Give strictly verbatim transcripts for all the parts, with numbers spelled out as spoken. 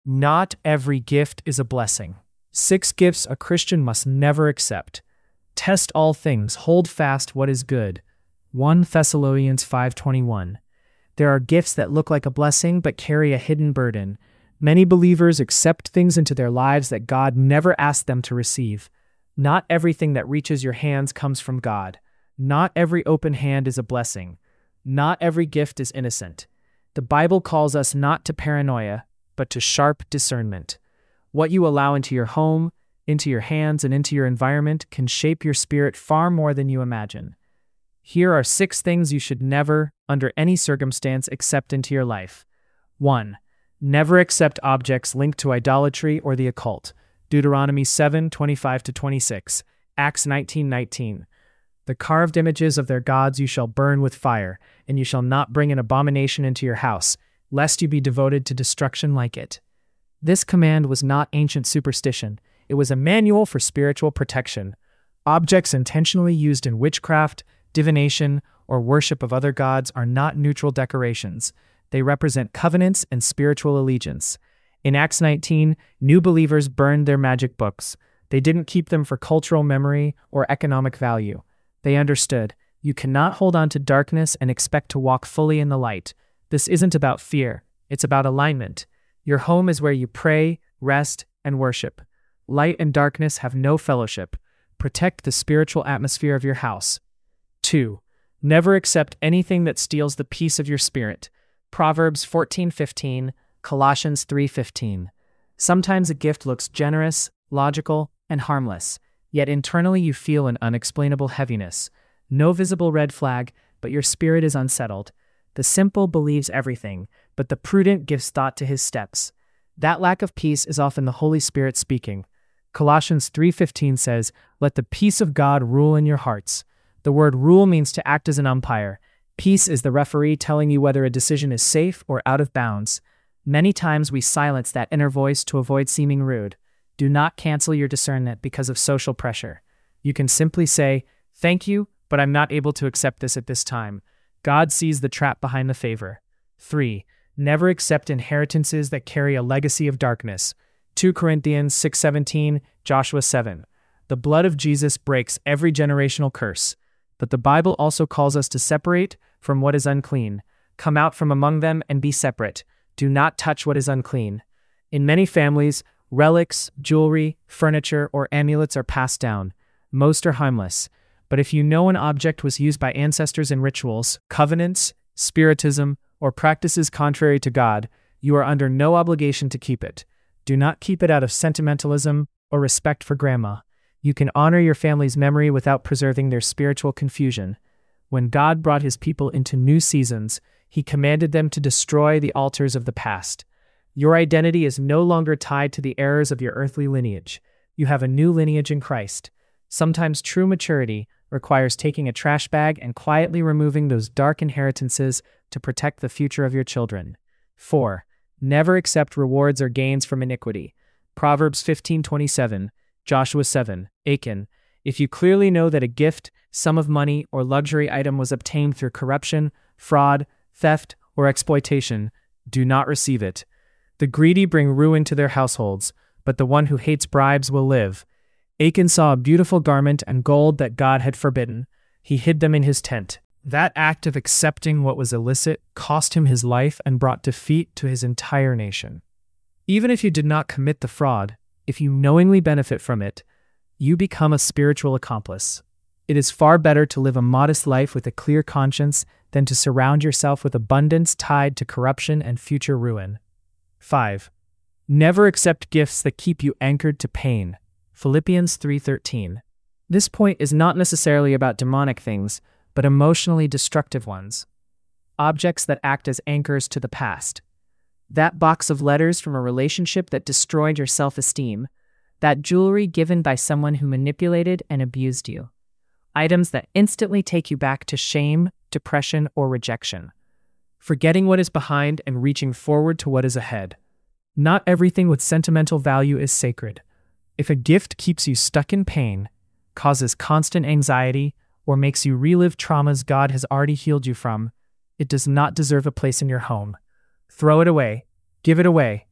Not every gift is a blessing. Six gifts a Christian must never accept. Test all things, hold fast what is good. First Thessalonians five twenty-one. There are gifts that look like a blessing but carry a hidden burden. Many believers accept things into their lives that God never asked them to receive. Not everything that reaches your hands comes from God. Not every open hand is a blessing. Not every gift is innocent. The Bible calls us not to paranoia, but to sharp discernment. What you allow into your home, into your hands, and into your environment can shape your spirit far more than you imagine. Here are six things you should never, under any circumstance, accept into your life. one. Never accept objects linked to idolatry or the occult. Deuteronomy seven twenty-five to twenty-six, Acts nineteen nineteen. The carved images of their gods you shall burn with fire, and you shall not bring an abomination into your house, lest you be devoted to destruction like it. This command was not ancient superstition. It was a manual for spiritual protection. Objects intentionally used in witchcraft, divination, or worship of other gods are not neutral decorations. They represent covenants and spiritual allegiance. In Acts nineteen, new believers burned their magic books. They didn't keep them for cultural memory or economic value. They understood, you cannot hold on to darkness and expect to walk fully in the light. This isn't about fear, it's about alignment. Your home is where you pray, rest, and worship. Light and darkness have no fellowship. Protect the spiritual atmosphere of your house. two. Never accept anything that steals the peace of your spirit. Proverbs fourteen fifteen, Colossians three fifteen. Sometimes a gift looks generous, logical, and harmless, yet internally you feel an unexplainable heaviness. No visible red flag, but your spirit is unsettled. The simple believes everything, but the prudent gives thought to his steps. That lack of peace is often the Holy Spirit speaking. Colossians three fifteen says, "Let the peace of God rule in your hearts." The word rule means to act as an umpire. Peace is the referee telling you whether a decision is safe or out of bounds. Many times we silence that inner voice to avoid seeming rude. Do not cancel your discernment because of social pressure. You can simply say, "Thank you, but I'm not able to accept this at this time." God sees the trap behind the favor. three. Never accept inheritances that carry a legacy of darkness. Second Corinthians six seventeen, Joshua seven. The blood of Jesus breaks every generational curse. But the Bible also calls us to separate from what is unclean. Come out from among them and be separate. Do not touch what is unclean. In many families, relics, jewelry, furniture, or amulets are passed down. Most are harmless. But if you know an object was used by ancestors in rituals, covenants, spiritism, or practices contrary to God, you are under no obligation to keep it. Do not keep it out of sentimentalism or respect for grandma. You can honor your family's memory without preserving their spiritual confusion. When God brought his people into new seasons, he commanded them to destroy the altars of the past. Your identity is no longer tied to the errors of your earthly lineage. You have a new lineage in Christ. Sometimes true maturity requires taking a trash bag and quietly removing those dark inheritances to protect the future of your children. four. Never accept rewards or gains from iniquity. Proverbs fifteen twenty-seven, Joshua seven, Achan. If you clearly know that a gift, sum of money, or luxury item was obtained through corruption, fraud, theft, or exploitation, do not receive it. The greedy bring ruin to their households, but the one who hates bribes will live. Achan saw a beautiful garment and gold that God had forbidden. He hid them in his tent. That act of accepting what was illicit cost him his life and brought defeat to his entire nation. Even if you did not commit the fraud, if you knowingly benefit from it, you become a spiritual accomplice. It is far better to live a modest life with a clear conscience than to surround yourself with abundance tied to corruption and future ruin. five. Never accept gifts that keep you anchored to pain. Philippians three thirteen. This point is not necessarily about demonic things, but emotionally destructive ones. Objects that act as anchors to the past. That box of letters from a relationship that destroyed your self-esteem. That jewelry given by someone who manipulated and abused you. Items that instantly take you back to shame, depression, or rejection. Forgetting what is behind and reaching forward to what is ahead. Not everything with sentimental value is sacred. If a gift keeps you stuck in pain, causes constant anxiety, or makes you relive traumas God has already healed you from, it does not deserve a place in your home. Throw it away. Give it away.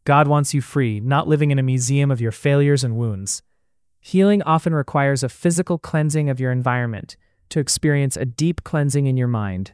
God wants you free, not living in a museum of your failures and wounds. Healing often requires a physical cleansing of your environment to experience a deep cleansing in your mind.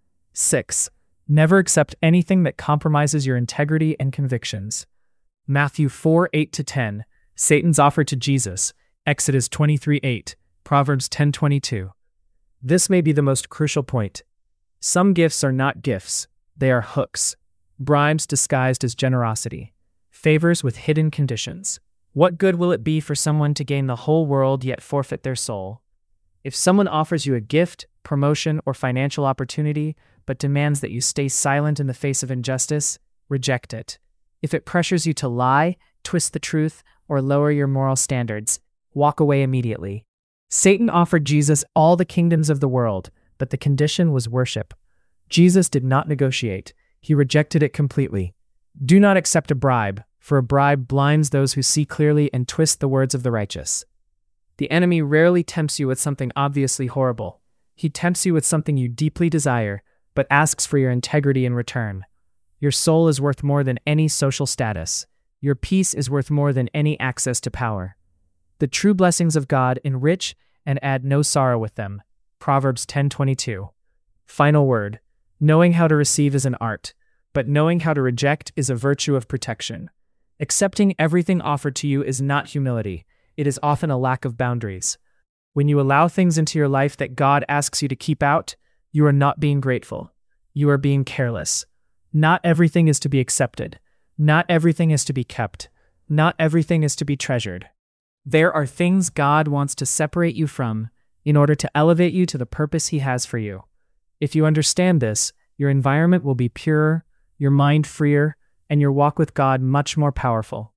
six. Never accept anything that compromises your integrity and convictions. Matthew four eight to ten, Satan's offer to Jesus, Exodus twenty-three eight, Proverbs ten twenty-two. This may be the most crucial point. Some gifts are not gifts, they are hooks, bribes disguised as generosity, favors with hidden conditions. What good will it be for someone to gain the whole world yet forfeit their soul? If someone offers you a gift, promotion, or financial opportunity, but demands that you stay silent in the face of injustice, reject it. If it pressures you to lie, twist the truth, or lower your moral standards, walk away immediately. Satan offered Jesus all the kingdoms of the world, but the condition was worship. Jesus did not negotiate. He rejected it completely. Do not accept a bribe, for a bribe blinds those who see clearly and twist the words of the righteous. The enemy rarely tempts you with something obviously horrible. He tempts you with something you deeply desire, but asks for your integrity in return. Your soul is worth more than any social status. Your peace is worth more than any access to power. The true blessings of God enrich and add no sorrow with them. Proverbs ten twenty-two. Final word. Knowing how to receive is an art, but knowing how to reject is a virtue of protection. Accepting everything offered to you is not humility. It is often a lack of boundaries. When you allow things into your life that God asks you to keep out, you are not being grateful. You are being careless. Not everything is to be accepted. Not everything is to be kept. Not everything is to be treasured. There are things God wants to separate you from in order to elevate you to the purpose He has for you. If you understand this, your environment will be purer, your mind freer, and your walk with God much more powerful.